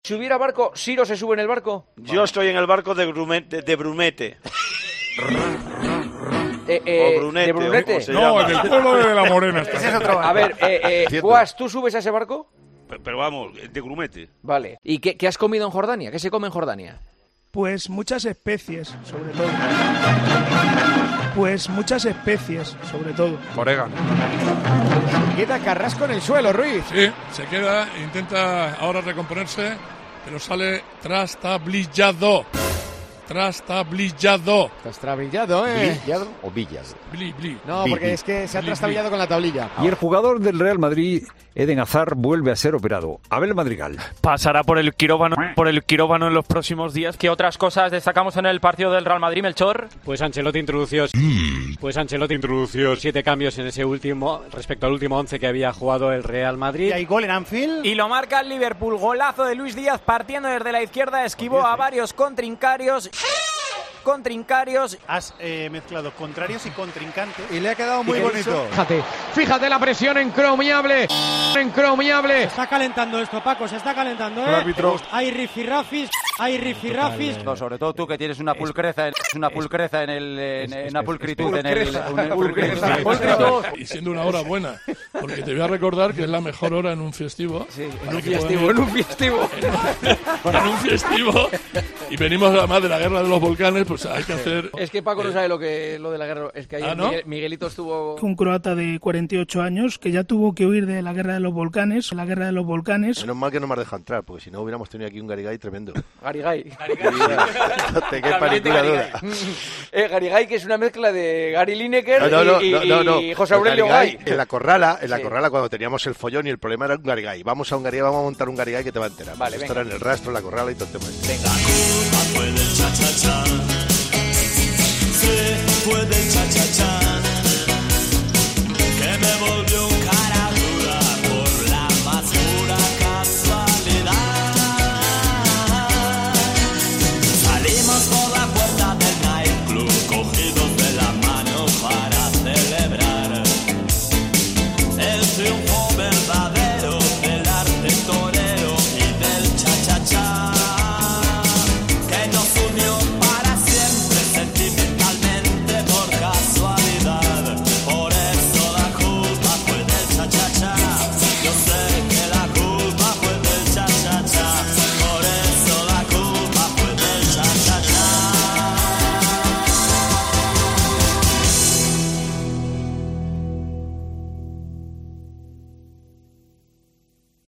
Si hubiera barco, ¿Siro se sube en el barco? Yo estoy en el barco de Brumete. ¿De Brunete? No, en el pueblo de La Morena. A ver, Guas, ¿tú subes a ese barco? Pero vamos, de Grumete. Vale. ¿Y qué has comido en Jordania? ¿Qué se come en Jordania? Pues muchas especies, sobre todo. Orégano. Queda Carrasco en el suelo, Ruiz. Sí, se queda, intenta ahora recomponerse, pero sale trastabillado. Trastabillado, ¿Villado o Villado? No, porque es que se ha trastabillado con la tablilla. Y el jugador del Real Madrid, Eden Hazard, vuelve a ser operado. Abel Madrigal. Pasará por el quirófano en los próximos días. ¿Qué otras cosas destacamos en el partido del Real Madrid, Melchor? Pues Ancelotti introdució 7 cambios en ese último, respecto al último 11 que había jugado el Real Madrid. Y hay gol en Anfield. Y lo marca el Liverpool. Golazo de Luis Díaz partiendo desde la izquierda, esquivó a varios contrincarios. Has mezclado contrarios y contrincantes. Y le ha quedado muy bonito. Fíjate la presión encomiable. Se está calentando esto, Paco, se está calentando, El árbitro. Hay rifirrafis. No, sobre todo tú que tienes una pulcritud en el... Y siendo una hora buena, porque te voy a recordar que es la mejor hora en un festivo. Sí, en un festivo. Y venimos además de la guerra de los volcanes, pues hay que hacer... Es que Paco no sabe lo de la guerra. Es que ayer ¿no? Miguelito estuvo... Un croata de 48 años que ya tuvo que huir de la guerra de los volcanes. Menos mal que no me has dejado entrar, porque si no hubiéramos tenido aquí un Garigay tremendo. Garigay. No te quepa ninguna duda. Garigay, que es una mezcla de Gary Lineker y José Aurelio Garigay, Gay. En la corrala cuando teníamos el follón y el problema era un Garigay. Vamos a montar un Garigay que te va a enterar. Vale, esto era en el rastro, la corrala y todo el tema. Venga. Se fue del cha-cha-cha.